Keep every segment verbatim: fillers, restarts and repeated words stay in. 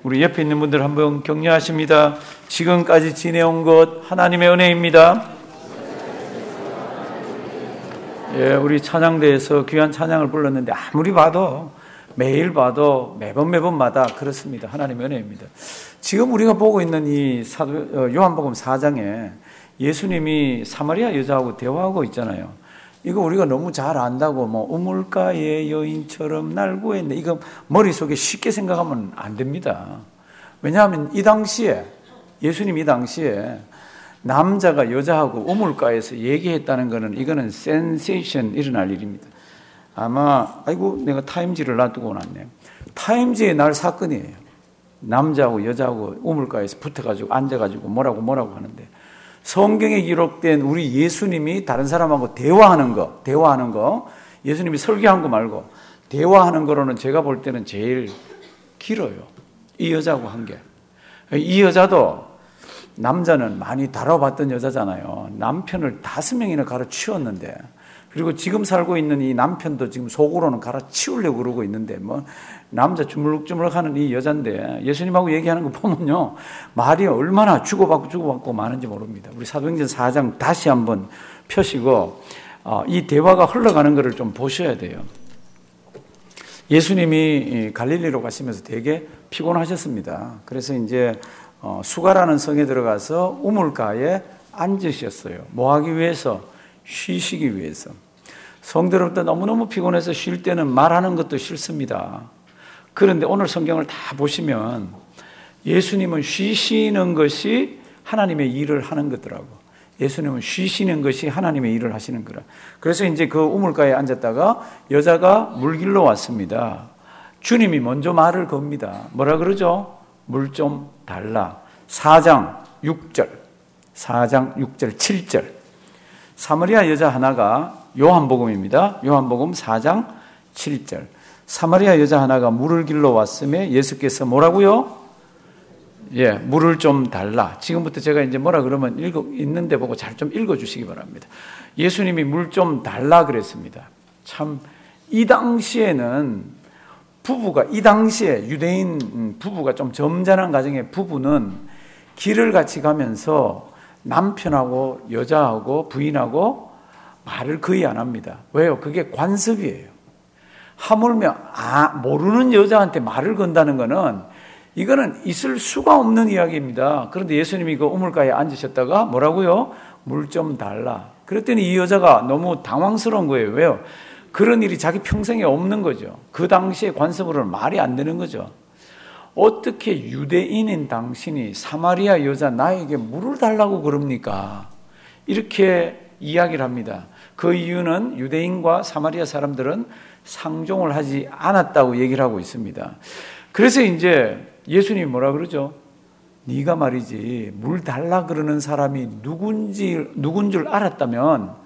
우리 옆에 있는 분들 한번 격려하십니다. 지금까지 지내온 것 하나님의 은혜입니다. 예, 우리 찬양대에서 귀한 찬양을 불렀는데 아무리 봐도 매일 봐도 매번 매번마다 그렇습니다. 하나님의 은혜입니다. 지금 우리가 보고 있는 이 사도, 요한복음 사 장에 예수님이 사마리아 여자하고 대화하고 있잖아요. 이거 우리가 너무 잘 안다고 뭐 우물가의 여인처럼 날 구했네, 이거 머릿속에 쉽게 생각하면 안 됩니다. 왜냐하면 이 당시에 예수님 이 당시에 남자가 여자하고 우물가에서 얘기했다는 것은 이거는 센세이션 일어날 일입니다. 아마 아이고 내가 타임지를 놔두고 왔네. 타임지의 날 사건이에요. 남자하고 여자하고 우물가에서 붙어가지고 앉아가지고 뭐라고 뭐라고 하는데, 성경에 기록된 우리 예수님이 다른 사람하고 대화하는 거, 대화하는 거, 예수님이 설교한 거 말고 대화하는 거로는 제가 볼 때는 제일 길어요. 이 여자하고 한 게. 이 여자도 남자는 많이 다뤄봤던 여자잖아요. 남편을 다섯 명이나 갈아치웠는데, 그리고 지금 살고 있는 이 남편도 지금 속으로는 갈아치우려고 그러고 있는데, 뭐 남자 주물럭주물럭하는 이 여잔데 예수님하고 얘기하는 거 보면요, 말이 얼마나 주고받고 주고받고 많은지 모릅니다. 우리 사도행전 사 장 다시 한번 펴시고 어, 이 대화가 흘러가는 것을 좀 보셔야 돼요. 예수님이 갈릴리로 가시면서 되게 피곤하셨습니다. 그래서 이제 어, 수가라는 성에 들어가서 우물가에 앉으셨어요. 뭐 하기 위해서? 쉬시기 위해서. 성도로부터 너무너무 피곤해서 쉴 때는 말하는 것도 싫습니다. 그런데 오늘 성경을 다 보시면 예수님은 쉬시는 것이 하나님의 일을 하는 거더라고. 예수님은 쉬시는 것이 하나님의 일을 하시는 거라. 그래서 이제 그 우물가에 앉았다가 여자가 물길로 왔습니다. 주님이 먼저 말을 겁니다. 뭐라 그러죠? 물 좀 달라. 사 장 육 절, 사 장 육 절, 칠 절. 사마리아 여자 하나가, 요한복음입니다. 요한복음 사 장 칠 절. 사마리아 여자 하나가 물을 길러 왔음에 예수께서 뭐라고요? 예, 물을 좀 달라. 지금부터 제가 이제 뭐라 그러면 읽어, 있는데 보고 잘 좀 읽어 주시기 바랍니다. 예수님이 물 좀 달라 그랬습니다. 참, 이 당시에는 부부가, 이 당시에 유대인 부부가 좀 점잖은 가정의 부부는 길을 같이 가면서 남편하고 여자하고 부인하고 말을 거의 안 합니다. 왜요? 그게 관습이에요. 하물며 아, 모르는 여자한테 말을 건다는 거는 이거는 있을 수가 없는 이야기입니다. 그런데 예수님이 그 우물가에 앉으셨다가 뭐라고요? 물 좀 달라. 그랬더니 이 여자가 너무 당황스러운 거예요. 왜요? 그런 일이 자기 평생에 없는 거죠. 그 당시에 관습으로는 말이 안 되는 거죠. 어떻게 유대인인 당신이 사마리아 여자 나에게 물을 달라고 그럽니까? 이렇게 이야기를 합니다. 그 이유는 유대인과 사마리아 사람들은 상종을 하지 않았다고 얘기를 하고 있습니다. 그래서 이제 예수님이 뭐라 그러죠? 네가 말이지 물 달라 그러는 사람이 누군지 누군 줄 알았다면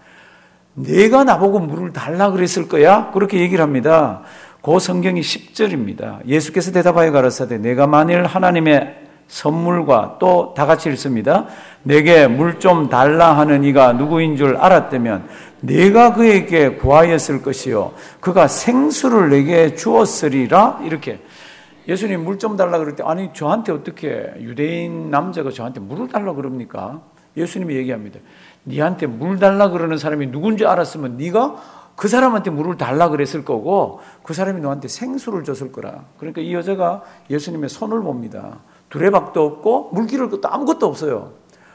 내가 나보고 물을 달라 그랬을 거야? 그렇게 얘기를 합니다. 그 성경이 십 절입니다. 예수께서 대답하여 가라사대 내가 만일 하나님의 선물과 또 다 같이 읽습니다. 내게 물 좀 달라 하는 이가 누구인 줄 알았다면 내가 그에게 구하였을 것이요 그가 생수를 내게 주었으리라. 이렇게 예수님 물 좀 달라 그럴 때 아니 저한테 어떻게 유대인 남자가 저한테 물을 달라 그럽니까? 예수님이 얘기합니다. 니한테 물 달라 그러는 사람이 누군지 알았으면 네가 그 사람한테 물을 달라 그랬을 거고 그 사람이 너한테 생수를 줬을 거라. 그러니까 이 여자가 예수님의 손을 봅니다. 두레박도 없고 물 기를 것도 아무것도 없어요.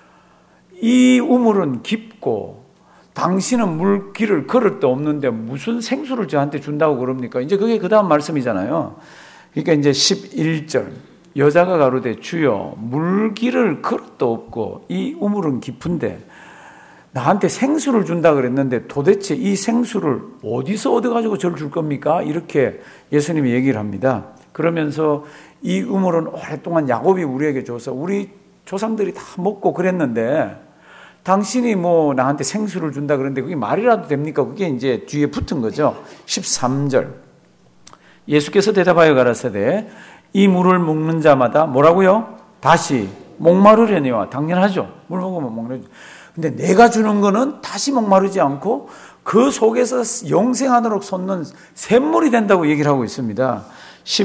이 우물은 깊고 당신은 물 길을 걸을 데 없는데 무슨 생수를 저한테 준다고 그럽니까? 이제 그게 그 다음 말씀이잖아요. 그러니까 이제 십일 절 여자가 가로되 주여 물 길을 걸을 데 없고 이 우물은 깊은데 나한테 생수를 준다 그랬는데 도대체 이 생수를 어디서 얻어가지고 저를 줄 겁니까? 이렇게 예수님이 얘기를 합니다. 그러면서 이 우물은 오랫동안 야곱이 우리에게 줘서 우리 조상들이 다 먹고 그랬는데 당신이 뭐 나한테 생수를 준다 그랬는데 그게 말이라도 됩니까? 그게 이제 뒤에 붙은 거죠. 십삼 절 예수께서 대답하여 가라사대 이 물을 먹는 자마다 뭐라고요? 다시 목마르려니와. 당연하죠. 물 먹으면 목마르죠. 근데 내가 주는 거는 다시 목마르지 않고 그 속에서 영생하도록 솟는 샘물이 된다고 얘기를 하고 있습니다. 십사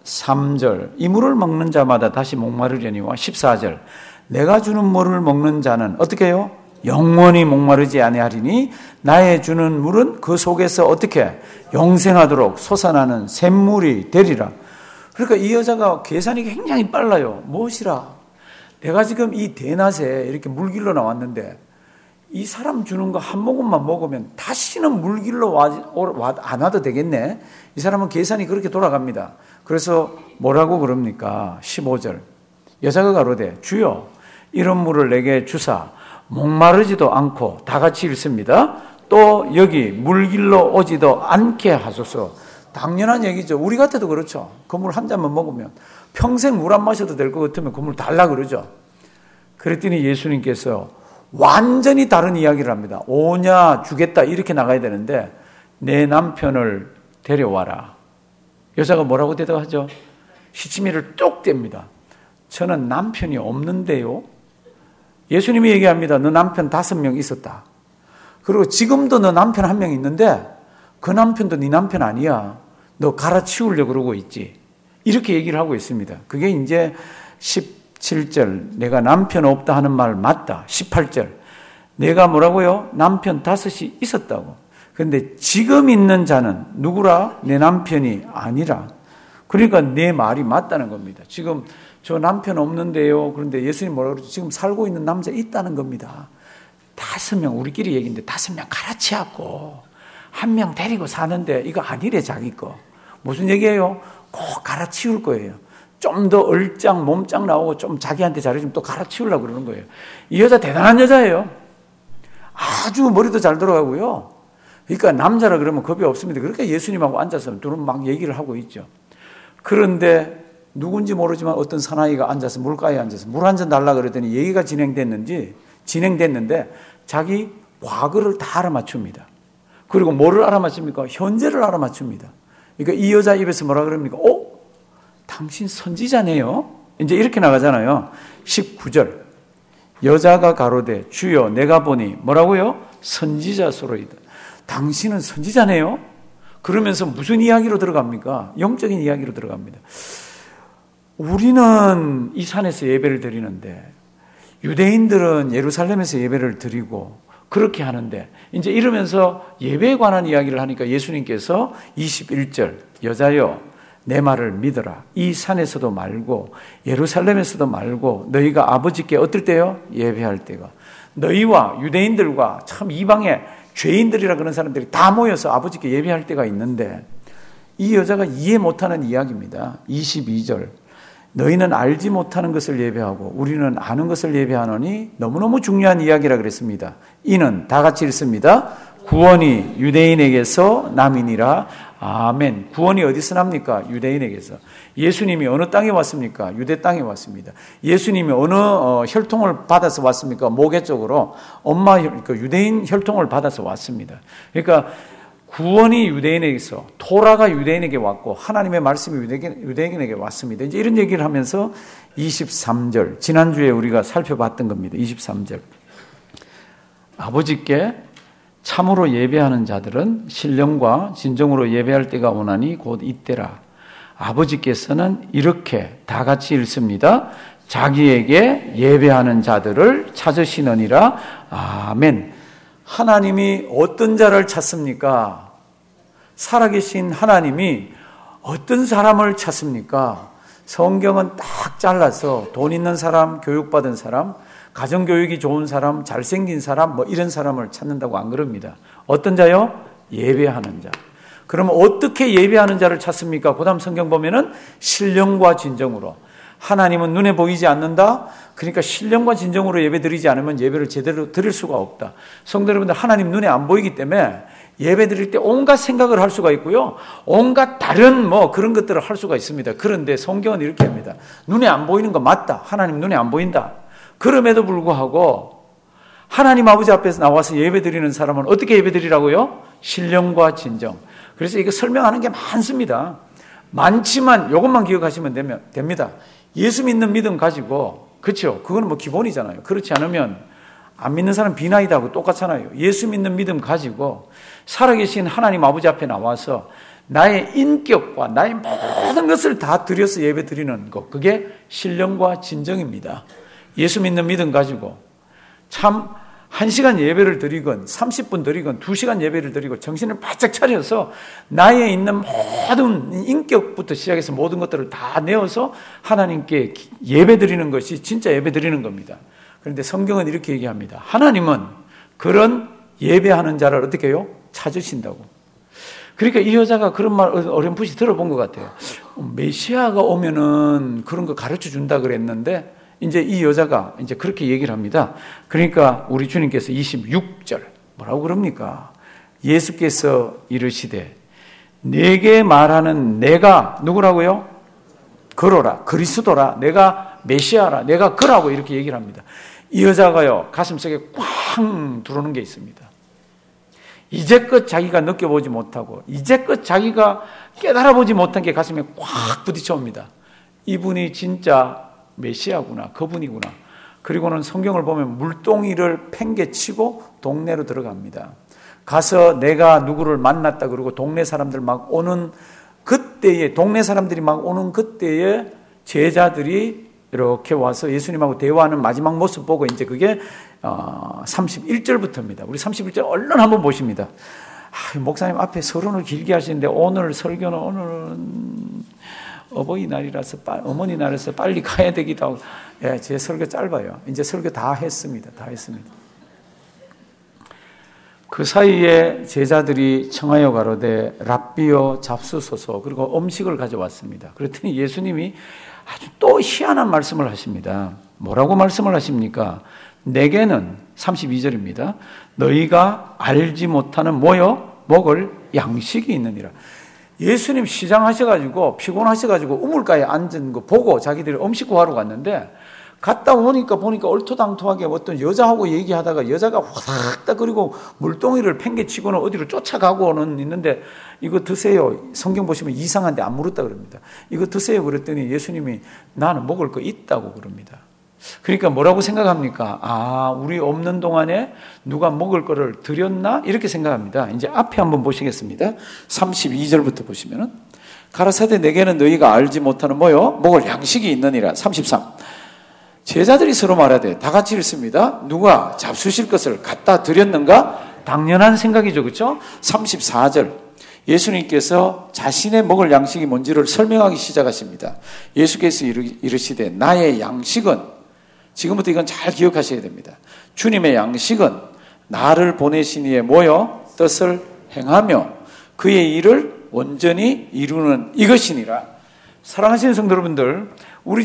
삼 절 이 물을 먹는 자마다 다시 목마르려니와 십사 절 내가 주는 물을 먹는 자는 어떻게 해요? 영원히 목마르지 아니하리니 나의 주는 물은 그 속에서 어떻게 영생하도록 솟아나는 샘물이 되리라. 그러니까 이 여자가 계산이 굉장히 빨라요. 무엇이라? 내가 지금 이 대낮에 이렇게 물길로 나왔는데 이 사람 주는 거 한 모금만 먹으면 다시는 물길로 와, 와, 안 와도 되겠네. 이 사람은 계산이 그렇게 돌아갑니다. 그래서 뭐라고 그럽니까? 십오 절 여자가 가로되 주여 이런 물을 내게 주사 목마르지도 않고 다 같이 읽습니다. 또 여기 물길로 오지도 않게 하소서. 당연한 얘기죠. 우리 같아도 그렇죠. 그 물 한 잔만 먹으면 평생 물 안 마셔도 될 것 같으면 그 물 달라 그러죠. 그랬더니 예수님께서 완전히 다른 이야기를 합니다. 오냐 주겠다 이렇게 나가야 되는데 내 남편을 데려와라. 여자가 뭐라고 대답하죠? 시치미를 뚝 뗍니다. 저는 남편이 없는데요. 예수님이 얘기합니다. 너 남편 다섯 명 있었다. 그리고 지금도 너 남편 한 명 있는데 그 남편도 네 남편 아니야. 너 갈아치우려고 그러고 있지. 이렇게 얘기를 하고 있습니다. 그게 이제 십칠 절 내가 남편 없다 하는 말 맞다. 십팔 절 내가 뭐라고요? 남편 다섯이 있었다고. 그런데 지금 있는 자는 누구라? 내 남편이 아니라. 그러니까 내 말이 맞다는 겁니다. 지금 저 남편 없는데요. 그런데 예수님 뭐라고 그러죠? 지금 살고 있는 남자 있다는 겁니다. 다섯 명 우리끼리 얘기인데 다섯 명 갈아치웠고 한 명 데리고 사는데 이거 아니래 자기 거. 무슨 얘기예요? 꼭 갈아치울 거예요. 좀 더 얼짱 몸짱 나오고 좀 자기한테 잘해주면 또 갈아치우려고 그러는 거예요. 이 여자 대단한 여자예요. 아주 머리도 잘 돌아가고요. 그러니까 남자라 그러면 겁이 없습니다. 그러니까 예수님하고 앉아서 둘은 막 얘기를 하고 있죠. 그런데 누군지 모르지만 어떤 사나이가 앉아서 물가에 앉아서 물 한 잔 달라 그랬더니 얘기가 진행됐는지 진행됐는데 자기 과거를 다 알아맞춥니다. 그리고 뭐를 알아맞춥니까? 현재를 알아맞춥니다. 그러니까 이 여자 입에서 뭐라 그럽니까? 어? 당신 선지자네요? 이제 이렇게 나가잖아요. 십구 절 여자가 가로되 주여 내가 보니 뭐라고요? 선지자소로이다. 당신은 선지자네요? 그러면서 무슨 이야기로 들어갑니까? 영적인 이야기로 들어갑니다. 우리는 이 산에서 예배를 드리는데 유대인들은 예루살렘에서 예배를 드리고 그렇게 하는데 이제 이러면서 예배에 관한 이야기를 하니까 예수님께서 이십일 절 여자여 내 말을 믿어라. 이 산에서도 말고 예루살렘에서도 말고 너희가 아버지께 어떨 때요? 예배할 때가. 너희와 유대인들과 참 이방의 죄인들이라 그런 사람들이 다 모여서 아버지께 예배할 때가 있는데 이 여자가 이해 못하는 이야기입니다. 이십이 절 너희는 알지 못하는 것을 예배하고 우리는 아는 것을 예배하노니 너무너무 중요한 이야기라 그랬습니다. 이는 다 같이 읽습니다. 구원이 유대인에게서 남이니라. 아멘. 구원이 어디서 납니까? 유대인에게서. 예수님이 어느 땅에 왔습니까? 유대 땅에 왔습니다. 예수님이 어느 어, 혈통을 받아서 왔습니까? 모계 쪽으로 엄마 그 유대인 혈통을 받아서 왔습니다. 그러니까 구원이 유대인에게서 토라가 유대인에게 왔고 하나님의 말씀이 유대인, 유대인에게 왔습니다. 이제 이런 얘기를 하면서 이십삼 절 지난주에 우리가 살펴봤던 겁니다. 이십삼 절 아버지께 참으로 예배하는 자들은 신령과 진정으로 예배할 때가 오나니 곧 이때라. 아버지께서는 이렇게 다 같이 읽습니다. 자기에게 예배하는 자들을 찾으시느니라. 아멘. 하나님이 어떤 자를 찾습니까? 살아계신 하나님이 어떤 사람을 찾습니까? 성경은 딱 잘라서 돈 있는 사람, 교육받은 사람, 가정교육이 좋은 사람, 잘생긴 사람, 뭐 이런 사람을 찾는다고 안 그럽니다. 어떤 자요? 예배하는 자. 그러면 어떻게 예배하는 자를 찾습니까? 그 다음 성경 보면은 신령과 진정으로. 하나님은 눈에 보이지 않는다? 그러니까 신령과 진정으로 예배 드리지 않으면 예배를 제대로 드릴 수가 없다. 성도 여러분들, 하나님 눈에 안 보이기 때문에 예배 드릴 때 온갖 생각을 할 수가 있고요. 온갖 다른 뭐 그런 것들을 할 수가 있습니다. 그런데 성경은 이렇게 합니다. 눈에 안 보이는 거 맞다. 하나님 눈에 안 보인다. 그럼에도 불구하고 하나님 아버지 앞에서 나와서 예배 드리는 사람은 어떻게 예배 드리라고요? 신령과 진정. 그래서 이거 설명하는 게 많습니다. 많지만 이것만 기억하시면 되면, 됩니다. 예수 믿는 믿음 가지고, 그렇죠? 그거는 뭐 기본이잖아요. 그렇지 않으면 안 믿는 사람 비나이다 하고 똑같잖아요. 예수 믿는 믿음 가지고 살아계신 하나님 아버지 앞에 나와서 나의 인격과 나의 모든 것을 다 들여서 예배 드리는 것, 그게 신령과 진정입니다. 예수 믿는 믿음 가지고 참 한 시간 예배를 드리건 삼십 분 드리건 두 시간 예배를 드리고 정신을 바짝 차려서 나의 있는 모든 인격부터 시작해서 모든 것들을 다 내어서 하나님께 예배 드리는 것이 진짜 예배 드리는 겁니다. 그런데 성경은 이렇게 얘기합니다. 하나님은 그런 예배하는 자를 어떻게 해요? 찾으신다고. 그러니까 이 여자가 그런 말 어렴풋이 들어본 것 같아요. 메시아가 오면은 그런 거 가르쳐 준다 그랬는데 이제 이 여자가 이제 그렇게 얘기를 합니다. 그러니까 우리 주님께서 이십육 절 뭐라고 그럽니까? 예수께서 이르시되 내게 말하는 내가 누구라고요? 그로라, 그리스도라, 내가 메시아라, 내가 그라고 이렇게 얘기를 합니다. 이 여자가요 가슴속에 꽝 들어오는 게 있습니다. 이제껏 자기가 느껴보지 못하고 이제껏 자기가 깨달아보지 못한 게 가슴에 꽉 부딪혀옵니다. 이분이 진짜 메시아구나, 그분이구나. 그리고는 성경을 보면 물동이를 팽개치고 동네로 들어갑니다. 가서 내가 누구를 만났다 그러고 동네 사람들 막 오는 그때에, 동네 사람들이 막 오는 그때에 제자들이 이렇게 와서 예수님하고 대화하는 마지막 모습 보고 이제 그게 삼십일 절부터입니다. 우리 삼십일 절 얼른 한번 보십니다. 아, 목사님 앞에 서론을 길게 하시는데 오늘 설교는 오늘은 어버이날이라서 어머니날에서 빨리 가야 되기도 하고, 예, 제 설교 짧아요. 이제 설교 다 했습니다. 다 했습니다. 그 사이에 제자들이 청하여 가로되 랍비여 잡수소서, 그리고 음식을 가져왔습니다. 그랬더니 예수님이 아주 또 희한한 말씀을 하십니다. 뭐라고 말씀을 하십니까? 내게는 삼십이 절입니다. 너희가 알지 못하는 뭐요? 먹을 양식이 있느니라. 예수님 시장 하셔가지고 피곤하셔가지고 우물가에 앉은 거 보고 자기들이 음식 구하러 갔는데 갔다 오니까 보니까 얼토당토하게 어떤 여자하고 얘기하다가 여자가 확 그리고 물동이를 팽개치고는 어디로 쫓아가고는 있는데 이거 드세요. 성경 보시면 이상한데 안 물었다 그럽니다. 이거 드세요 그랬더니 예수님이 나는 먹을 거 있다고 그럽니다. 그러니까 뭐라고 생각합니까? 아, 우리 없는 동안에 누가 먹을 거를 드렸나? 이렇게 생각합니다. 이제 앞에 한번 보시겠습니다. 삼십이 절부터 보시면은 가라사대 내게는 너희가 알지 못하는 뭐요? 먹을 양식이 있느니라. 삼십삼. 제자들이 서로 말하되 다 같이 읽습니다. 누가 잡수실 것을 갖다 드렸는가? 당연한 생각이죠. 그렇죠? 삼십사 절. 예수님께서 자신의 먹을 양식이 뭔지를 설명하기 시작하십니다. 예수께서 이르시되 나의 양식은, 지금부터 이건 잘 기억하셔야 됩니다. 주님의 양식은 나를 보내신 이의 뭐요? 뜻을 행하며 그의 일을 온전히 이루는 이것이니라. 사랑하시는 성도 여러분들, 우리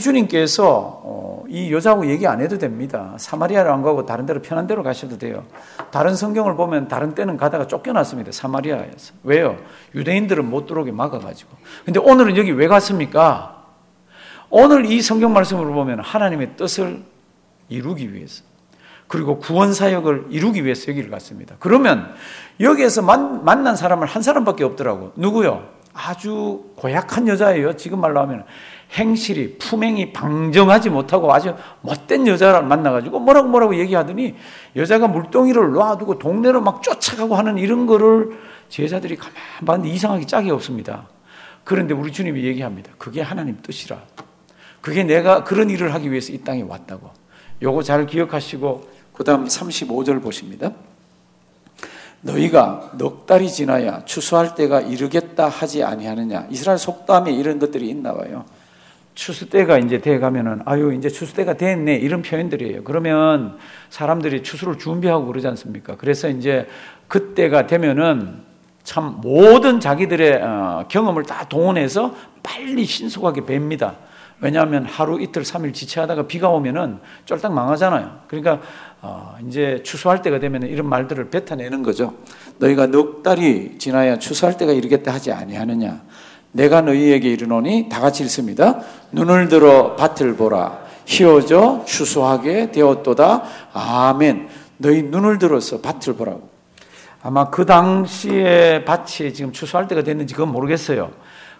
주님께서 이 여자하고 얘기 안 해도 됩니다. 사마리아를 안 가고 다른 데로 편한 데로 가셔도 돼요. 다른 성경을 보면 다른 때는 가다가 쫓겨났습니다. 사마리아에서. 왜요? 유대인들은 못 들어오게 막아가지고. 근데 오늘은 여기 왜 갔습니까? 오늘 이 성경 말씀으로 보면 하나님의 뜻을 이루기 위해서, 그리고 구원 사역을 이루기 위해서 여기를 갔습니다. 그러면 여기에서 만, 만난 사람은 한 사람밖에 없더라고. 누구요? 아주 고약한 여자예요. 지금 말로 하면 행실이, 품행이 방정하지 못하고 아주 못된 여자를 만나가지고 뭐라고 뭐라고 얘기하더니 여자가 물동이를 놔두고 동네로 막 쫓아가고 하는 이런 거를 제자들이 가만 봤는데 이상하게 짝이 없습니다. 그런데 우리 주님이 얘기합니다. 그게 하나님 뜻이라. 그게 내가 그런 일을 하기 위해서 이 땅에 왔다고. 요거 잘 기억하시고 그 다음 삼십오 절 보십니다. 너희가 넉 달이 지나야 추수할 때가 이르겠다 하지 아니하느냐. 이스라엘 속담에 이런 것들이 있나 봐요. 추수 때가 이제 돼 가면은 아유 이제 추수 때가 됐네 이런 표현들이에요. 그러면 사람들이 추수를 준비하고 그러지 않습니까? 그래서 이제 그때가 되면은 참 모든 자기들의 경험을 다 동원해서 빨리 신속하게 뵙니다. 왜냐하면 하루 이틀 삼일 지체하다가 비가 오면은 쫄딱 망하잖아요. 그러니까 어 이제 추수할 때가 되면 이런 말들을 뱉어내는 거죠. 너희가 넉 달이 지나야 추수할 때가 이르겠다 하지 아니하느냐. 내가 너희에게 이르노니 다 같이 읽습니다. 눈을 들어 밭을 보라. 희어져 추수하게 되었도다. 아멘. 너희 눈을 들어서 밭을 보라고. 아마 그 당시에 밭이 지금 추수할 때가 됐는지 그건 모르겠어요.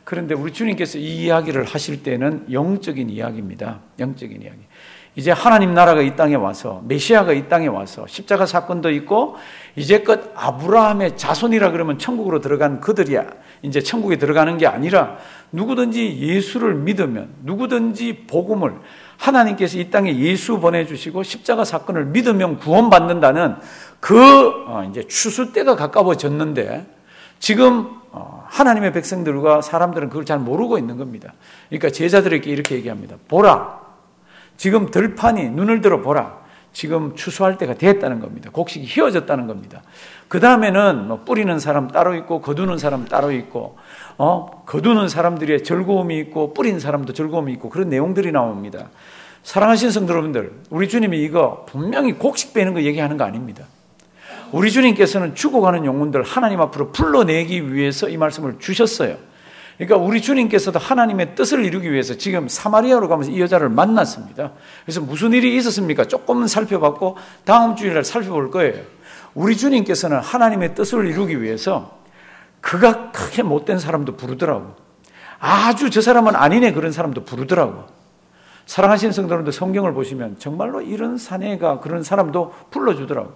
그런데 우리 주님께서 이 이야기를 하실 때는 영적인 이야기입니다. 영적인 이야기. 이제 하나님 나라가 이 땅에 와서, 메시아가 이 땅에 와서 십자가 사건도 있고, 이제껏 아브라함의 자손이라 그러면 천국으로 들어간 그들이 이제 천국에 들어가는 게 아니라, 누구든지 예수를 믿으면, 누구든지 복음을, 하나님께서 이 땅에 예수 보내주시고 십자가 사건을 믿으면 구원받는다는 그 이제 추수 때가 가까워졌는데, 지금 하나님의 백성들과 사람들은 그걸 잘 모르고 있는 겁니다. 그러니까 제자들에게 이렇게 얘기합니다. 보라, 지금 들판이, 눈을 들어 보라, 지금 추수할 때가 됐다는 겁니다. 곡식이 휘어졌다는 겁니다. 그 다음에는 뭐 뿌리는 사람 따로 있고 거두는 사람 따로 있고, 어 거두는 사람들의 즐거움이 있고 뿌린 사람도 즐거움이 있고, 그런 내용들이 나옵니다. 사랑하시는 성도 여러분들, 우리 주님이 이거 분명히 곡식 빼는 거 얘기하는 거 아닙니다. 우리 주님께서는 죽어가는 영혼들 하나님 앞으로 불러내기 위해서 이 말씀을 주셨어요. 그러니까 우리 주님께서도 하나님의 뜻을 이루기 위해서 지금 사마리아로 가면서 이 여자를 만났습니다. 그래서 무슨 일이 있었습니까? 조금 살펴봤고 다음 주일날 살펴볼 거예요. 우리 주님께서는 하나님의 뜻을 이루기 위해서 그가 크게 못된 사람도 부르더라고. 아주 저 사람은 아니네 그런 사람도 부르더라고. 사랑하시는 성도님들, 성경을 보시면 정말로 이런 사내가 그런 사람도 불러주더라고.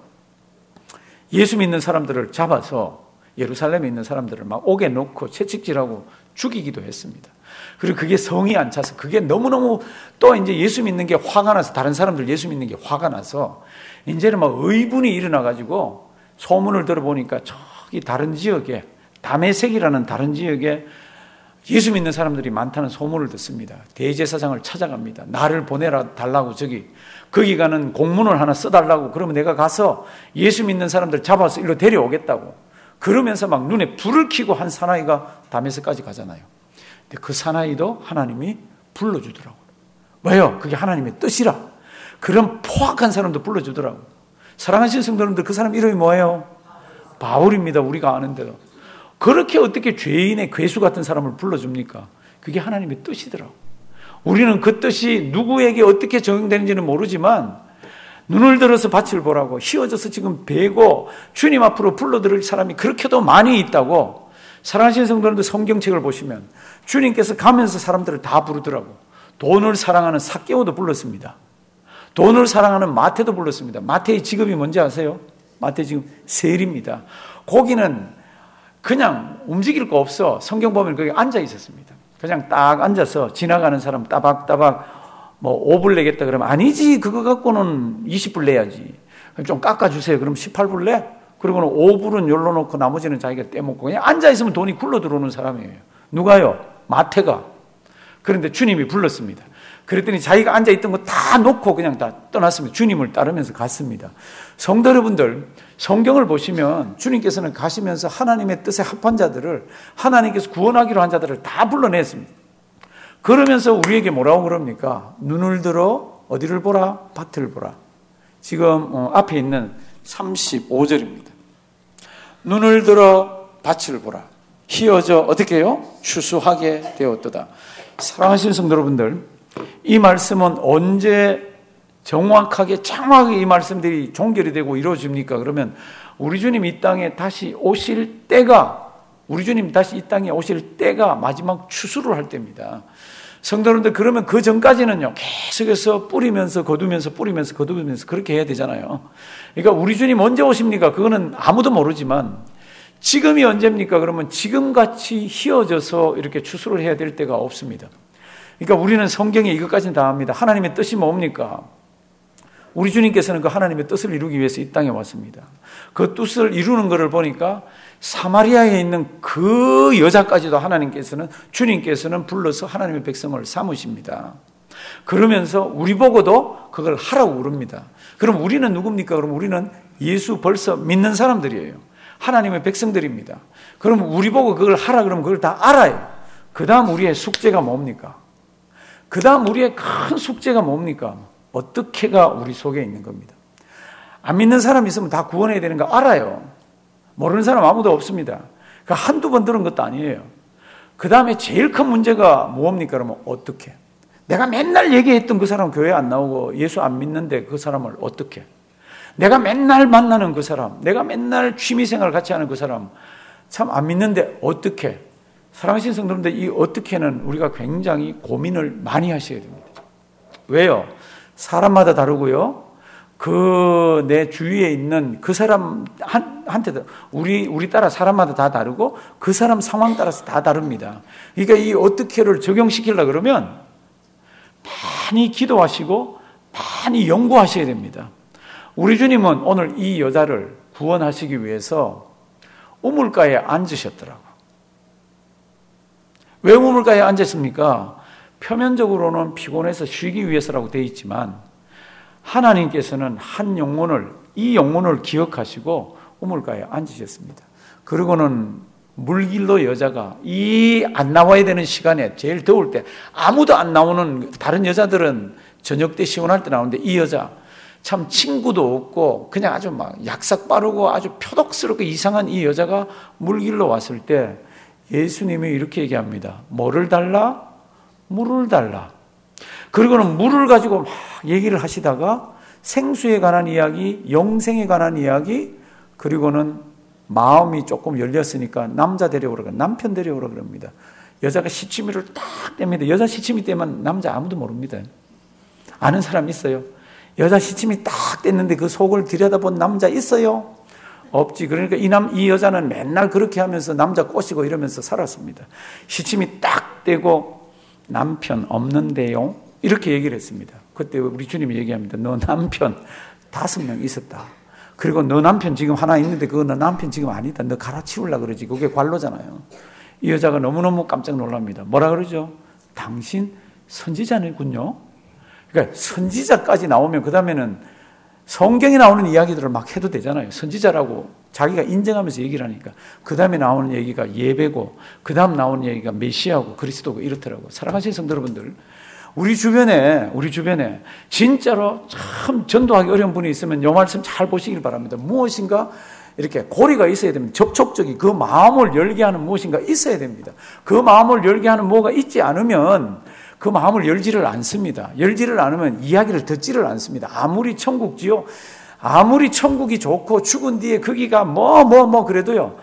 예수 믿는 사람들을 잡아서 예루살렘에 있는 사람들을 막 옥에 놓고 채찍질하고 죽이기도 했습니다. 그리고 그게 성이 안 차서, 그게 너무너무 또 이제 예수 믿는 게 화가 나서, 다른 사람들 예수 믿는 게 화가 나서 이제는 막 의분이 일어나가지고 소문을 들어보니까 저기 다른 지역에, 다메섹이라는 다른 지역에 예수 믿는 사람들이 많다는 소문을 듣습니다. 대제사장을 찾아갑니다. 나를 보내라 달라고, 저기 거기 가는 공문을 하나 써달라고. 그러면 내가 가서 예수 믿는 사람들 잡아서 일로 데려오겠다고. 그러면서 막 눈에 불을 켜고 한 사나이가 다메섹까지 가잖아요. 근데 그 사나이도 하나님이 불러주더라고요. 왜요? 그게 하나님의 뜻이라. 그런 포악한 사람도 불러주더라고요. 사랑하시는 성도님들, 그 사람 이름이 뭐예요? 바울입니다. 우리가 아는데도. 그렇게 어떻게 죄인의 괴수 같은 사람을 불러줍니까? 그게 하나님의 뜻이더라고요. 우리는 그 뜻이 누구에게 어떻게 적용되는지는 모르지만, 눈을 들어서 밭을 보라고, 휘어져서 지금 베고 주님 앞으로 불러들일 사람이 그렇게도 많이 있다고. 사랑하시는 성도님들, 성경책을 보시면 주님께서 가면서 사람들을 다 부르더라고. 돈을 사랑하는 삭개오도 불렀습니다. 돈을 사랑하는 마태도 불렀습니다. 마태의 직업이 뭔지 아세요? 마태 지금 세리입니다. 거기는 그냥 움직일 거 없어. 성경 보면 거기 앉아 있었습니다. 그냥 딱 앉아서 지나가는 사람 따박따박 뭐 오 불 내겠다 그러면, 아니지, 그거 갖고는 이십 불 내야지. 좀 깎아주세요. 그럼 십팔 불 내? 그리고는 오 불은 열로 놓고 나머지는 자기가 떼먹고 그냥 앉아있으면 돈이 굴러 들어오는 사람이에요. 누가요? 마태가. 그런데 주님이 불렀습니다. 그랬더니 자기가 앉아있던 거 다 놓고 그냥 다 떠났습니다. 주님을 따르면서 갔습니다. 성도 여러분들, 성경을 보시면 주님께서는 가시면서 하나님의 뜻에 합한 자들을, 하나님께서 구원하기로 한 자들을 다 불러냈습니다. 그러면서 우리에게 뭐라고 그럽니까? 눈을 들어 어디를 보라? 밭을 보라. 지금 앞에 있는 삼십오 절입니다. 눈을 들어 밭을 보라. 휘어져 어떻게 해요? 추수하게 되었도다. 사랑하시는 성도 여러분들, 이 말씀은 언제 정확하게 장황하게 이 말씀들이 종결이 되고 이루어집니까? 그러면 우리 주님 이 땅에 다시 오실 때가, 우리 주님 다시 이 땅에 오실 때가 마지막 추수를 할 때입니다. 성도님들, 그러면 그 전까지는요, 계속해서 뿌리면서 거두면서 뿌리면서 거두면서 그렇게 해야 되잖아요. 그러니까 우리 주님 언제 오십니까? 그거는 아무도 모르지만, 지금이 언제입니까? 그러면 지금같이 휘어져서 이렇게 추수를 해야 될 때가 없습니다. 그러니까 우리는 성경에 이것까지는 다 압니다. 하나님의 뜻이 뭡니까? 우리 주님께서는 그 하나님의 뜻을 이루기 위해서 이 땅에 왔습니다. 그 뜻을 이루는 것을 보니까 사마리아에 있는 그 여자까지도 하나님께서는, 주님께서는 불러서 하나님의 백성을 삼으십니다. 그러면서 우리 보고도 그걸 하라고 그럽니다. 그럼 우리는 누굽니까? 그럼 우리는 예수 벌써 믿는 사람들이에요. 하나님의 백성들입니다. 그럼 우리 보고 그걸 하라 그러면 그걸 다 알아요. 그 다음 우리의 숙제가 뭡니까? 그 다음 우리의 큰 숙제가 뭡니까? 어떻게가 우리 속에 있는 겁니다. 안 믿는 사람 있으면 다 구원해야 되는 거 알아요. 모르는 사람 아무도 없습니다. 그 한두 번 들은 것도 아니에요. 그 다음에 제일 큰 문제가 뭡니까? 그러면 어떻게? 내가 맨날 얘기했던 그 사람 교회 안 나오고 예수 안 믿는데 그 사람을 어떻게? 내가 맨날 만나는 그 사람, 내가 맨날 취미생활 같이 하는 그 사람 참 안 믿는데 어떻게? 사랑하시는 성도님들, 이 어떻게는 우리가 굉장히 고민을 많이 하셔야 됩니다. 왜요? 사람마다 다르고요. 그 내 주위에 있는 그 사람 한, 한테도 우리 우리 따라 사람마다 다 다르고 그 사람 상황 따라서 다 다릅니다. 그러니까 이 어떻게를 적용시키려 그러면 많이 기도하시고 많이 연구하셔야 됩니다. 우리 주님은 오늘 이 여자를 구원하시기 위해서 우물가에 앉으셨더라고요. 왜 우물가에 앉았습니까? 표면적으로는 피곤해서 쉬기 위해서라고 되어 있지만 하나님께서는 한 영혼을, 이 영혼을 기억하시고 우물가에 앉으셨습니다. 그리고는 물길로 여자가 이 안 나와야 되는 시간에 제일 더울 때 아무도 안 나오는, 다른 여자들은 저녁 때 시원할 때 나오는데 이 여자 참 친구도 없고 그냥 아주 막 약삭 빠르고 아주 표독스럽고 이상한 이 여자가 물길로 왔을 때 예수님이 이렇게 얘기합니다. 뭐를 달라? 물을 달라. 그리고는 물을 가지고 막 얘기를 하시다가 생수에 관한 이야기, 영생에 관한 이야기, 그리고는 마음이 조금 열렸으니까 남자 데려오라, 남편 데려오라 그럽니다. 여자가 시치미를 딱 뗍니다. 여자 시치미 떼면 남자 아무도 모릅니다. 아는 사람 있어요? 여자 시치미 딱 뗐는데 그 속을 들여다본 남자 있어요? 없지. 그러니까 이 남, 이 여자는 맨날 그렇게 하면서 남자 꼬시고 이러면서 살았습니다. 시침이 딱 떼고 남편 없는데요? 이렇게 얘기를 했습니다. 그때 우리 주님이 얘기합니다. 너 남편 다섯 명 있었다. 그리고 너 남편 지금 하나 있는데 그거 너 남편 지금 아니다. 너 갈아치우려고 그러지. 그게 관로잖아요. 이 여자가 너무너무 깜짝 놀랍니다. 뭐라 그러죠? 당신 선지자군요. 그러니까 선지자까지 나오면 그 다음에는 성경에 나오는 이야기들을 막 해도 되잖아요. 선지자라고 자기가 인정하면서 얘기를 하니까. 그 다음에 나오는 얘기가 예배고, 그 다음 나오는 얘기가 메시아고 그리스도고 이렇더라고요. 사랑하시는 성도 여러분들, 우리 주변에, 우리 주변에 진짜로 참 전도하기 어려운 분이 있으면 이 말씀 잘 보시길 바랍니다. 무엇인가 이렇게 고리가 있어야 됩니다. 접촉적이 그 마음을 열게 하는 무엇인가 있어야 됩니다. 그 마음을 열게 하는 뭐가 있지 않으면 그 마음을 열지를 않습니다. 열지를 않으면 이야기를 듣지를 않습니다. 아무리 천국지요, 아무리 천국이 좋고 죽은 뒤에 거기가 뭐 뭐 뭐 그래도요,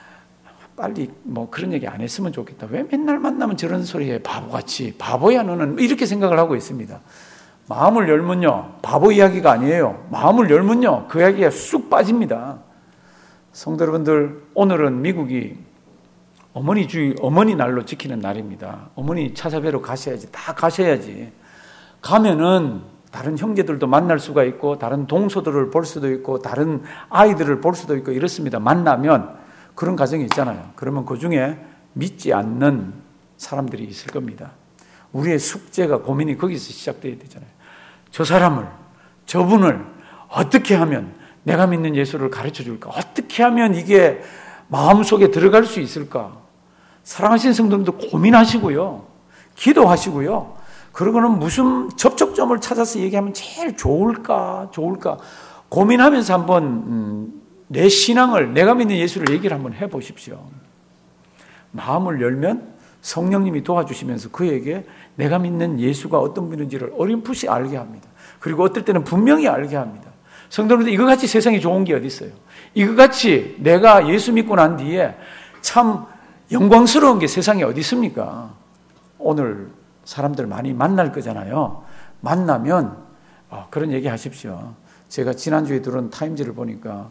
빨리 뭐 그런 얘기 안 했으면 좋겠다. 왜 맨날 만나면 저런 소리 해? 바보같이. 바보야 너는. 이렇게 생각을 하고 있습니다. 마음을 열면요, 바보 이야기가 아니에요. 마음을 열면요, 그 이야기가 쑥 빠집니다. 성도 여러분들, 오늘은 미국이 어머니 주의, 어머니 날로 지키는 날입니다. 어머니 찾아뵈러 가셔야지. 다 가셔야지. 가면은 다른 형제들도 만날 수가 있고, 다른 동서들을 볼 수도 있고, 다른 아이들을 볼 수도 있고 이렇습니다. 만나면 그런 가정이 있잖아요. 그러면 그 중에 믿지 않는 사람들이 있을 겁니다. 우리의 숙제가, 고민이 거기서 시작돼야 되잖아요. 저 사람을, 저분을 어떻게 하면 내가 믿는 예수를 가르쳐 줄까? 어떻게 하면 이게 마음속에 들어갈 수 있을까? 사랑하시는 성도님도 고민하시고요. 기도하시고요. 그러고는 무슨 접촉점을 찾아서 얘기하면 제일 좋을까? 좋을까? 고민하면서 한번 음, 내 신앙을, 내가 믿는 예수를 얘기를 한번 해보십시오. 마음을 열면 성령님이 도와주시면서 그에게 내가 믿는 예수가 어떤 분인지를 어렴풋이 알게 합니다. 그리고 어떨 때는 분명히 알게 합니다. 성도님들, 이거 같이 세상에 좋은 게 어디 있어요? 이거 같이 내가 예수 믿고 난 뒤에 참 영광스러운 게 세상에 어디 있습니까? 오늘 사람들 많이 만날 거잖아요. 만나면 어, 그런 얘기 하십시오. 제가 지난주에 들은 타임즈를 보니까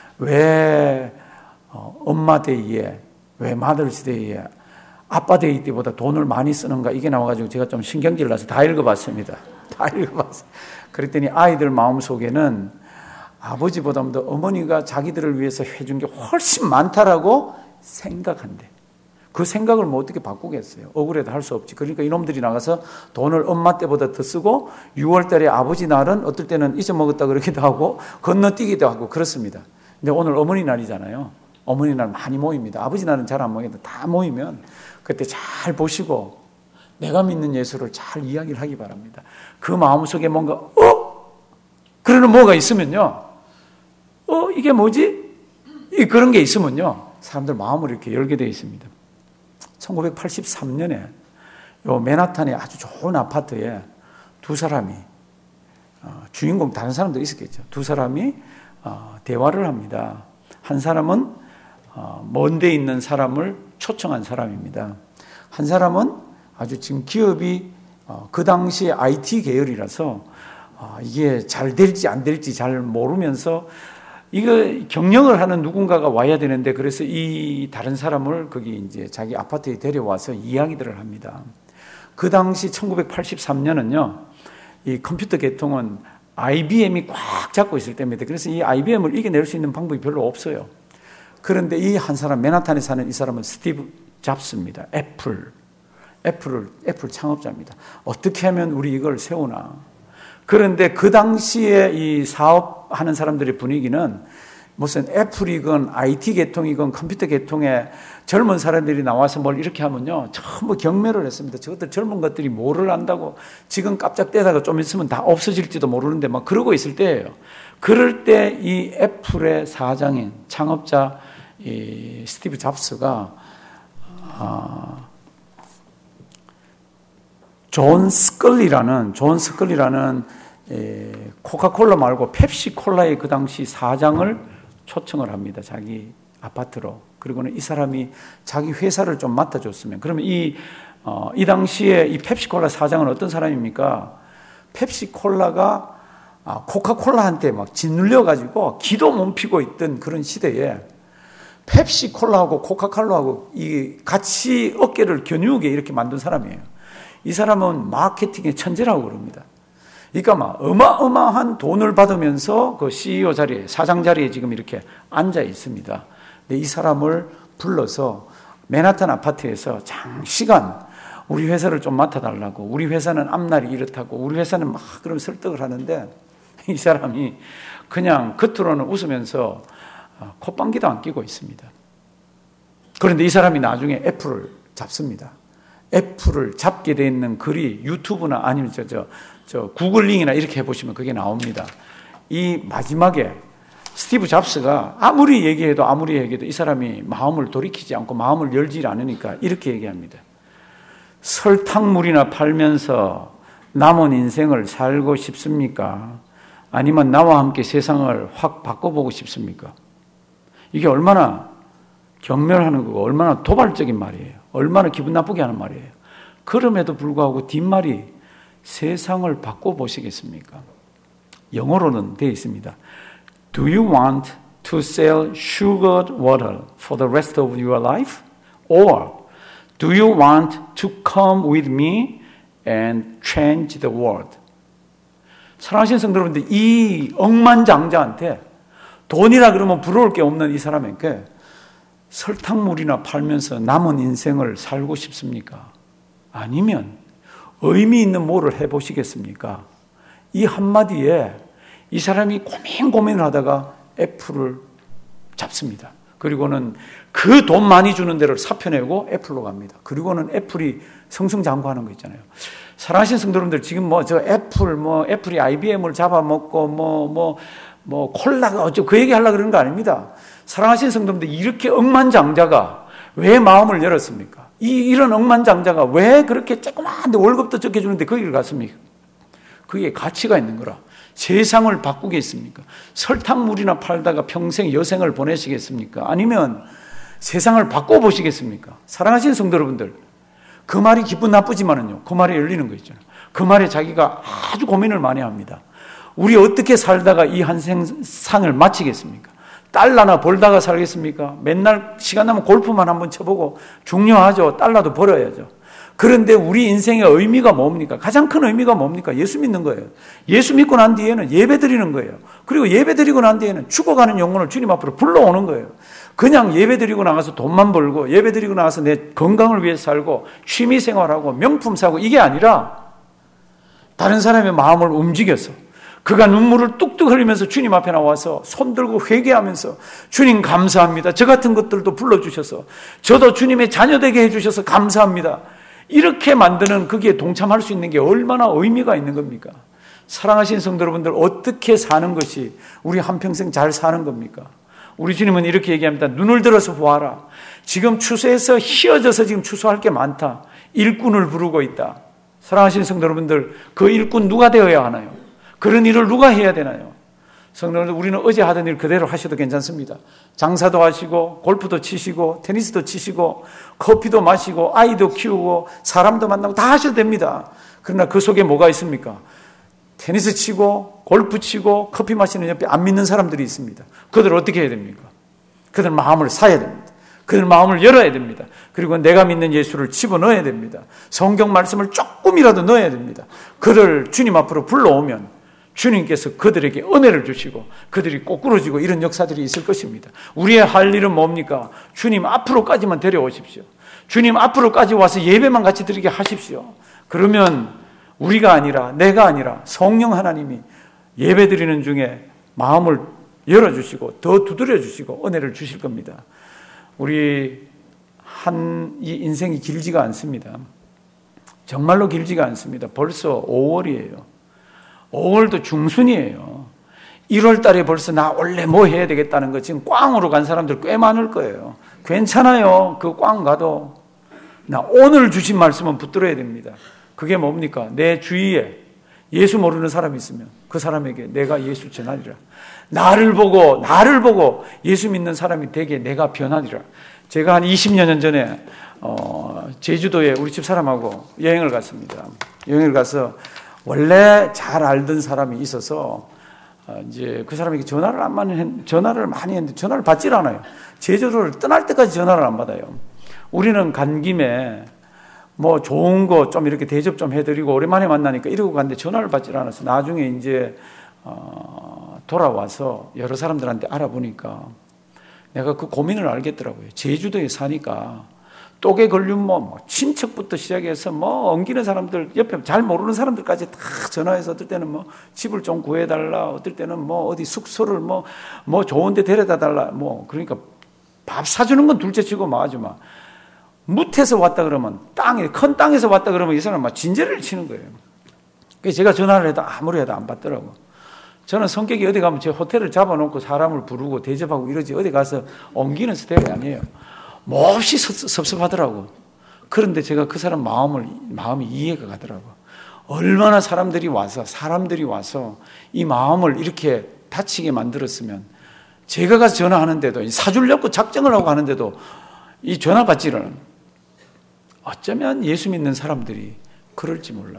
왜 어, 엄마 데이에, 왜 마더스데이에 아빠 데이 때보다 돈을 많이 쓰는가, 이게 나와가지고 제가 좀 신경질 나서 다 읽어봤습니다. 다 읽어봤어요. 그랬더니 아이들 마음속에는 아버지보다도 어머니가 자기들을 위해서 해준 게 훨씬 많다라고 생각한대. 그 생각을 뭐 어떻게 바꾸겠어요? 억울해도 할 수 없지. 그러니까 이놈들이 나가서 돈을 엄마 때보다 더 쓰고 유월 달에 아버지 날은 어떨 때는 잊어먹었다 그러기도 하고 건너뛰기도 하고 그렇습니다. 근데 오늘 어머니 날이잖아요. 어머니 날 많이 모입니다. 아버지 날은 잘 안 모이는데 다 모이면 그때 잘 보시고 내가 믿는 예수를 잘 이야기를 하기 바랍니다. 그 마음속에 뭔가 어? 그러는 뭐가 있으면요. 어? 이게 뭐지? 그런 게 있으면요. 사람들 마음을 이렇게 열게 되어 있습니다. 천구백팔십삼 년에 요 맨하탄의 아주 좋은 아파트에 두 사람이, 어, 주인공 다른 사람도 있었겠죠. 두 사람이 어, 대화를 합니다. 한 사람은 먼데 있는 사람을 초청한 사람입니다. 한 사람은 아주 지금 기업이 그 당시에 아이티 계열이라서 이게 잘 될지 안 될지 잘 모르면서 이거 경영을 하는 누군가가 와야 되는데, 그래서 이 다른 사람을 거기 이제 자기 아파트에 데려와서 이야기들을 합니다. 그 당시 천구백팔십삼 년은요, 이 컴퓨터 계통은 아이비엠이 꽉 잡고 있을 때입니다. 그래서 이 아이비엠을 이겨낼 수 있는 방법이 별로 없어요. 그런데 이 한 사람, 맨하탄에 사는 이 사람은 스티브 잡스입니다. 애플. 애플을, 애플 창업자입니다. 어떻게 하면 우리 이걸 세우나. 그런데 그 당시에 이 사업하는 사람들의 분위기는 무슨 애플이건 아이티 계통이건 컴퓨터 계통에 젊은 사람들이 나와서 뭘 이렇게 하면요, 전부 경멸을 했습니다. 저것들 젊은 것들이 뭐를 안다고, 지금 깜짝 떼다가 좀 있으면 다 없어질지도 모르는데 막 그러고 있을 때예요. 그럴 때 이 애플의 사장인 창업자 이 스티브 잡스가 아, 존 스컬리라는 존 스컬리라는 에, 코카콜라 말고 펩시콜라의 그 당시 사장을 초청을 합니다. 자기 아파트로. 그리고는 이 사람이 자기 회사를 좀 맡아줬으면. 그러면 이, 어, 이 당시에 이 펩시콜라 사장은 어떤 사람입니까? 펩시콜라가 아, 코카콜라한테 막 짓눌려가지고 기도 몸피고 있던 그런 시대에 펩시콜라하고 코카콜라하고 이 같이 어깨를 겨누게 이렇게 만든 사람이에요. 이 사람은 마케팅의 천재라고 그럽니다. 그러니까 막 어마어마한 돈을 받으면서 그 씨이오 자리에, 사장 자리에 지금 이렇게 앉아 있습니다. 근데 이 사람을 불러서 맨하탄 아파트에서 장시간 우리 회사를 좀 맡아달라고, 우리 회사는 앞날이 이렇다고, 우리 회사는 막 그런 설득을 하는데 이 사람이 그냥 겉으로는 웃으면서 콧방귀도 안 끼고 있습니다. 그런데 이 사람이 나중에 애플을 잡습니다. 애플을 잡게 돼 있는 글이 유튜브나 아니면 저, 저, 저 구글링이나 이렇게 해보시면 그게 나옵니다. 이 마지막에 스티브 잡스가 아무리 얘기해도 아무리 얘기해도 이 사람이 마음을 돌이키지 않고 마음을 열지 않으니까 이렇게 얘기합니다. 설탕물이나 팔면서 남은 인생을 살고 싶습니까? 아니면 나와 함께 세상을 확 바꿔보고 싶습니까? 이게 얼마나 경멸하는 거고 얼마나 도발적인 말이에요. 얼마나 기분 나쁘게 하는 말이에요. 그럼에도 불구하고 뒷말이 세상을 바꿔보시겠습니까? 영어로는 되어 있습니다. Do you want to sell sugared water for the rest of your life? Or do you want to come with me and change the world? 사랑하시는 성도 여러분들, 이 억만장자한테 돈이라 그러면 부러울 게 없는 이 사람에게 설탕물이나 팔면서 남은 인생을 살고 싶습니까? 아니면 의미 있는 뭐를 해보시겠습니까? 이 한마디에 이 사람이 고민 고민을 하다가 애플을 잡습니다. 그리고는 그 돈 많이 주는 데를 사표내고 애플로 갑니다. 그리고는 애플이 승승장구하는 거 있잖아요. 사랑하신 성도 여러분들, 지금 뭐 저 애플, 뭐 애플이 아이비엠을 잡아먹고 뭐, 뭐, 뭐 콜라가 어쩌고 그 얘기 하려고 그러는 거 아닙니다. 사랑하신 성도님들, 이렇게 억만장자가 왜 마음을 열었습니까? 이, 이런 억만장자가 왜 그렇게 조그마한데 월급도 적게 주는데 거기를 갔습니까? 그게 가치가 있는 거라. 세상을 바꾸겠습니까? 설탕물이나 팔다가 평생 여생을 보내시겠습니까? 아니면 세상을 바꿔보시겠습니까? 사랑하시는 성도 여러분들, 그 말이 기분 나쁘지만은요, 그 말에 열리는 거 있잖아요. 그 말에 자기가 아주 고민을 많이 합니다. 우리 어떻게 살다가 이 한 생상을 마치겠습니까? 달러나 벌다가 살겠습니까? 맨날 시간 나면 골프만 한번 쳐보고 중요하죠. 달러도 벌어야죠. 그런데 우리 인생의 의미가 뭡니까? 가장 큰 의미가 뭡니까? 예수 믿는 거예요. 예수 믿고 난 뒤에는 예배 드리는 거예요. 그리고 예배 드리고 난 뒤에는 죽어가는 영혼을 주님 앞으로 불러오는 거예요. 그냥 예배 드리고 나가서 돈만 벌고 예배 드리고 나가서 내 건강을 위해서 살고 취미 생활하고 명품 사고 이게 아니라 다른 사람의 마음을 움직여서 그가 눈물을 뚝뚝 흘리면서 주님 앞에 나와서 손 들고 회개하면서 주님 감사합니다. 저 같은 것들도 불러주셔서 저도 주님의 자녀 되게 해주셔서 감사합니다. 이렇게 만드는 거기에 동참할 수 있는 게 얼마나 의미가 있는 겁니까? 사랑하신 성도 여러분들, 어떻게 사는 것이 우리 한평생 잘 사는 겁니까? 우리 주님은 이렇게 얘기합니다. 눈을 들어서 보아라. 지금 추수해서 휘어져서 지금 추수할 게 많다. 일꾼을 부르고 있다. 사랑하시는 성도 여러분들, 그 일꾼 누가 되어야 하나요? 그런 일을 누가 해야 되나요? 성도들, 우리는 어제 하던 일 그대로 하셔도 괜찮습니다. 장사도 하시고 골프도 치시고 테니스도 치시고 커피도 마시고 아이도 키우고 사람도 만나고 다 하셔도 됩니다. 그러나 그 속에 뭐가 있습니까? 테니스 치고 골프 치고 커피 마시는 옆에 안 믿는 사람들이 있습니다. 그들을 어떻게 해야 됩니까? 그들 마음을 사야 됩니다. 그들 마음을 열어야 됩니다. 그리고 내가 믿는 예수를 집어넣어야 됩니다. 성경 말씀을 조금이라도 넣어야 됩니다. 그들 주님 앞으로 불러오면 주님께서 그들에게 은혜를 주시고 그들이 꼬꾸러지고 이런 역사들이 있을 것입니다. 우리의 할 일은 뭡니까? 주님 앞으로까지만 데려오십시오. 주님 앞으로까지 와서 예배만 같이 드리게 하십시오. 그러면 우리가 아니라 내가 아니라 성령 하나님이 예배 드리는 중에 마음을 열어주시고 더 두드려 주시고 은혜를 주실 겁니다. 우리 한 이 인생이 길지가 않습니다. 정말로 길지가 않습니다. 벌써 오월이에요. 오월도 중순이에요. 일월 달에 벌써 나 원래 뭐 해야 되겠다는 거 지금 꽝으로 간 사람들 꽤 많을 거예요. 괜찮아요. 그 꽝 가도 나 오늘 주신 말씀은 붙들어야 됩니다. 그게 뭡니까? 내 주위에 예수 모르는 사람이 있으면 그 사람에게 내가 예수 전하리라. 나를 보고 나를 보고 예수 믿는 사람이 되게 내가 변하리라. 제가 한 이십여 년 전에 어, 제주도에 우리 집 사람하고 여행을 갔습니다. 여행을 가서 원래 잘 알던 사람이 있어서 어, 이제 그 사람에게 전화를 안 많이 했, 전화를 많이 했는데 전화를 받질 않아요. 제주도를 떠날 때까지 전화를 안 받아요. 우리는 간 김에 뭐 좋은 거 좀 이렇게 대접 좀 해드리고 오랜만에 만나니까 이러고 갔는데 전화를 받질 않았어. 나중에 이제 어, 돌아와서 여러 사람들한테 알아보니까 내가 그 고민을 알겠더라고요. 제주도에 사니까 똑에 걸린 뭐, 뭐 친척부터 시작해서 뭐 엉기는 사람들 옆에 잘 모르는 사람들까지 다 전화해서 어떨 때는 뭐 집을 좀 구해달라, 어떨 때는 뭐 어디 숙소를 뭐 뭐 좋은데 데려다 달라, 뭐 그러니까 밥 사주는 건 둘째치고 뭐 아주 막 무태에서 왔다 그러면 땅에 큰 땅에서 왔다 그러면 이 사람 막 진저리를 치는 거예요. 그래서 제가 전화를 해도 아무리 해도 안 받더라고. 저는 성격이 어디 가면 제 호텔을 잡아놓고 사람을 부르고 대접하고 이러지 어디 가서 옮기는 스타일이 아니에요. 몹시 섭섭하더라고. 그런데 제가 그 사람 마음을, 마음이 이해가 가더라고. 얼마나 사람들이 와서, 사람들이 와서 이 마음을 이렇게 다치게 만들었으면 제가 가서 전화하는데도, 사주려고 작정을 하고 하는데도 이 전화 받지를. 어쩌면 예수 믿는 사람들이 그럴지 몰라.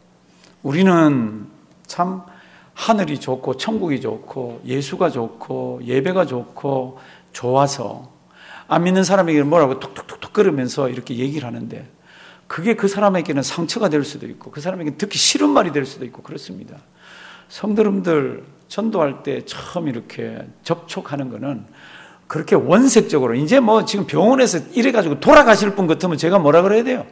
우리는 참 하늘이 좋고, 천국이 좋고, 예수가 좋고, 예배가 좋고, 좋아서 안 믿는 사람에게는 뭐라고 툭툭툭툭 그러면서 이렇게 얘기를 하는데 그게 그 사람에게는 상처가 될 수도 있고 그 사람에게는 듣기 싫은 말이 될 수도 있고 그렇습니다. 성도님들 전도할 때 처음 이렇게 접촉하는 거는 그렇게 원색적으로 이제 뭐 지금 병원에서 이래가지고 돌아가실 분 같으면 제가 뭐라 그래야 돼요?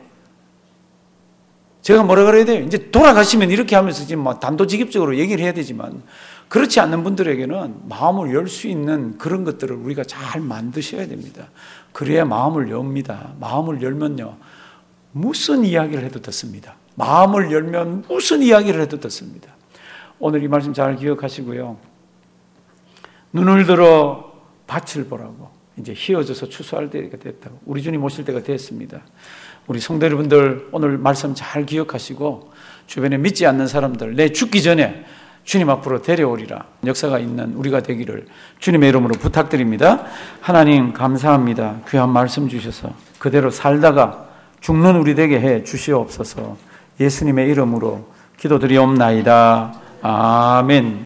제가 뭐라 그래야 돼요? 이제 돌아가시면 이렇게 하면서 지금 뭐 단도직입적으로 얘기를 해야 되지만 그렇지 않는 분들에게는 마음을 열 수 있는 그런 것들을 우리가 잘 만드셔야 됩니다. 그래야 마음을 엽니다. 마음을 열면요. 무슨 이야기를 해도 듣습니다. 마음을 열면 무슨 이야기를 해도 듣습니다. 오늘 이 말씀 잘 기억하시고요. 눈을 들어 밭을 보라고. 이제 휘어져서 추수할 때가 됐다고. 우리 주님 오실 때가 됐습니다. 우리 성도 여러분들 오늘 말씀 잘 기억하시고 주변에 믿지 않는 사람들 내 죽기 전에 주님 앞으로 데려오리라 역사가 있는 우리가 되기를 주님의 이름으로 부탁드립니다. 하나님 감사합니다. 귀한 말씀 주셔서 그대로 살다가 죽는 우리 되게 해 주시옵소서. 예수님의 이름으로 기도드리옵나이다. 아멘.